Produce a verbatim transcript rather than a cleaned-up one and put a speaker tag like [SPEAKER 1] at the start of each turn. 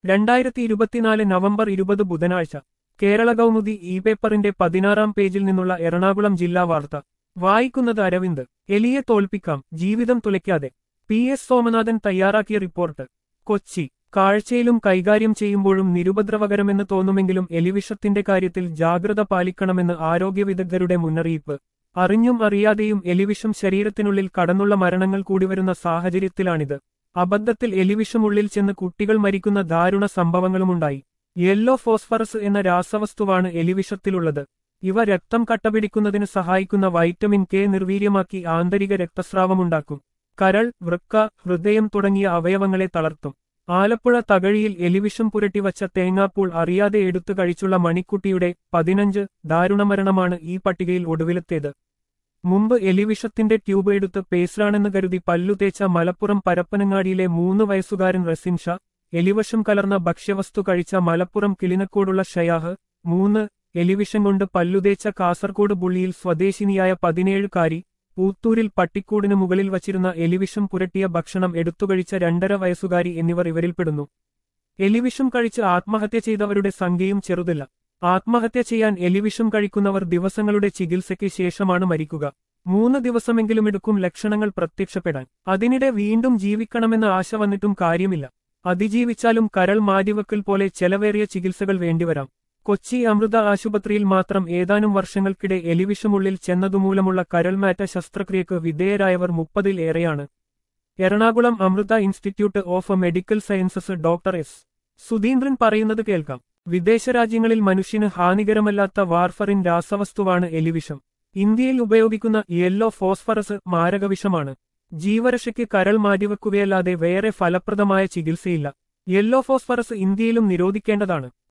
[SPEAKER 1] രണ്ടായിരത്തി ഇരുപത്തിനാല് നവംബർ ഇരുപത് ബുധനാഴ്ച കേരള കൗമുദി ഇ പേപ്പറിന്റെ പതിനാറാം പേജിൽ നിന്നുള്ള എറണാകുളം ജില്ലാ വാർത്ത വായിക്കുന്നത് അരവിന്ദ്. എലിയെ തോൽപ്പിക്കാം, ജീവിതം തുലയ്ക്കാതെ. പി എസ് സോമനാഥൻ തയ്യാറാക്കിയ റിപ്പോർട്ട്. കൊച്ചി. കാഴ്ചയിലും കൈകാര്യം ചെയ്യുമ്പോഴും നിരുപദ്രവകരമെന്ന് തോന്നുമെങ്കിലും എലിവിഷത്തിന്റെ കാര്യത്തിൽ ജാഗ്രത പാലിക്കണമെന്ന് ആരോഗ്യ വിദഗ്ധരുടെ മുന്നറിയിപ്പ്. അറിഞ്ഞും അറിയാതെയും എലിവിഷം ശരീരത്തിനുള്ളിൽ കടന്നുള്ള മരണങ്ങൾ കൂടിവരുന്ന സാഹചര്യത്തിലാണിത്. അബദ്ധത്തിൽ എലിവിഷമുള്ളിൽ ചെന്ന് കുട്ടികൾ മരിക്കുന്ന ദാരുണ സംഭവങ്ങളുമുണ്ടായി. യെല്ലോ ഫോസ്ഫറസ് എന്ന രാസവസ്തുവാണ് എലിവിഷത്തിലുള്ളത്. ഇവ രക്തം കട്ടപിടിക്കുന്നതിന് സഹായിക്കുന്ന വൈറ്റമിൻ കെ നിർവീര്യമാക്കി ആന്തരിക രക്തസ്രാവമുണ്ടാക്കും. കരൾ, വൃക്ക, ഹൃദയം തുടങ്ങിയ അവയവങ്ങളെ തളർത്തും. ആലപ്പുഴ തകഴിയിൽ എലിവിഷം പുരട്ടിവച്ച തേങ്ങാപ്പൂൾ അറിയാതെ എടുത്തു കഴിച്ചുള്ള മണിക്കുട്ടിയുടെ പതിനഞ്ച് ദാരുണമരണമാണ് ഈ പട്ടികയിൽ ഒടുവിലത്തേത്. മുമ്പ് എലിവിഷത്തിന്റെ ട്യൂബ് എടുത്ത് പേസ്റ്റാണെന്ന് കരുതി പല്ലുതേച്ച മലപ്പുറം പരപ്പനങ്ങാടിയിലെ മൂന്ന് വയസ്സുകാരൻ റസിൻഷ, എലിവിഷം കലർന്ന ഭക്ഷ്യവസ്തു കഴിച്ച മലപ്പുറം കിളിനക്കോടുള്ള ഷയാഹ്, മൂന്ന്, എലിവിഷം കൊണ്ട് പല്ലുതേച്ച കാസർകോട് ബുള്ളിയിൽ സ്വദേശിനിയായ പതിനേഴുകാരി, പൂത്തൂരിൽ പട്ടിക്കൂടിന് മുകളിൽ വച്ചിരുന്ന എലിവിഷം പുരട്ടിയ ഭക്ഷണം എടുത്തുകഴിച്ച രണ്ടര വയസ്സുകാരി എന്നിവർ ഇവരിൽപ്പെടുന്നു. എലിവിഷം കഴിച്ച് ആത്മഹത്യ ചെയ്തവരുടെ സംഖ്യയും ചെറുതല്ല. ആത്മഹത്യ ചെയ്യാൻ എലിവിഷം കഴിക്കുന്നവർ ദിവസങ്ങളുടെ ചികിത്സയ്ക്ക് ശേഷമാണ് മരിക്കുക. മൂന്ന് ദിവസമെങ്കിലുമെടുക്കും ലക്ഷണങ്ങൾ പ്രത്യക്ഷപ്പെടാൻ. അതിനിടെ വീണ്ടും ജീവിക്കണമെന്ന ആശ വന്നിട്ടും കാര്യമില്ല. അതിജീവിച്ചാലും കരൾ മാറ്റിവെക്കൽ പോലെ ചെലവേറിയ ചികിത്സകൾ വേണ്ടിവരാം. കൊച്ചി അമൃത ആശുപത്രിയിൽ മാത്രം ഏതാനും വർഷങ്ങൾക്കിടെ എലിവിഷമുള്ളിൽ ചെന്നതുമൂലമുള്ള കരൾമാറ്റ ശസ്ത്രക്രിയക്ക് വിധേയരായവർ മുപ്പതിൽ ഏറെയാണ്. Ernakulam Amrita institute of medical sciences doctor S Sudheendran പറയുന്നത് കേൾക്കാം. വിദേശരാജ്യങ്ങളിൽ മനുഷ്യന് ഹാനികരമല്ലാത്ത വാർഫറിൻ രാസവസ്തുവാണ് എലിവിഷം. ഇന്ത്യയിൽ ഉപയോഗിക്കുന്ന യെല്ലോ ഫോസ്ഫറസ് മാരകവിഷമാണ്. ജീവരക്ഷയ്ക്ക് കരൾ മാറ്റിവെക്കുകയല്ലാതെ വേറെ ഫലപ്രദമായ ചികിത്സയില്ല. യെല്ലോ ഫോസ്ഫറസ് ഇന്ത്യയിലും നിരോധിക്കേണ്ടതാണ്.